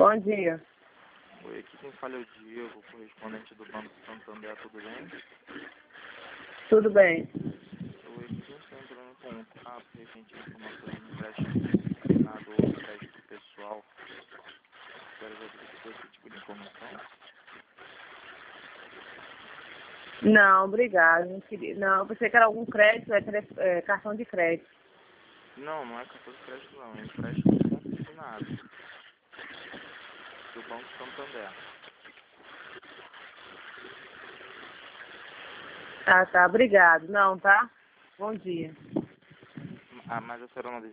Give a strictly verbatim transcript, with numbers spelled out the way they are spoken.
Bom dia. Oi, aqui quem fala é o Diego, correspondente do Banco Santander, tudo bem? Tudo bem? Oi, aqui a gente está entrando em contato referente a informações de empréstimo consignado ou empréstimo pessoal. Quero ver se você tem esse tipo de informação. Não, obrigado. Não, queria, não, eu pensei que era algum crédito, é, tele- é, cartão de crédito. Não, não é cartão de crédito não, é empréstimo consignado do Banco Santander. Ah, tá, obrigado. Não, tá? Bom dia. Ah, mas a senhora não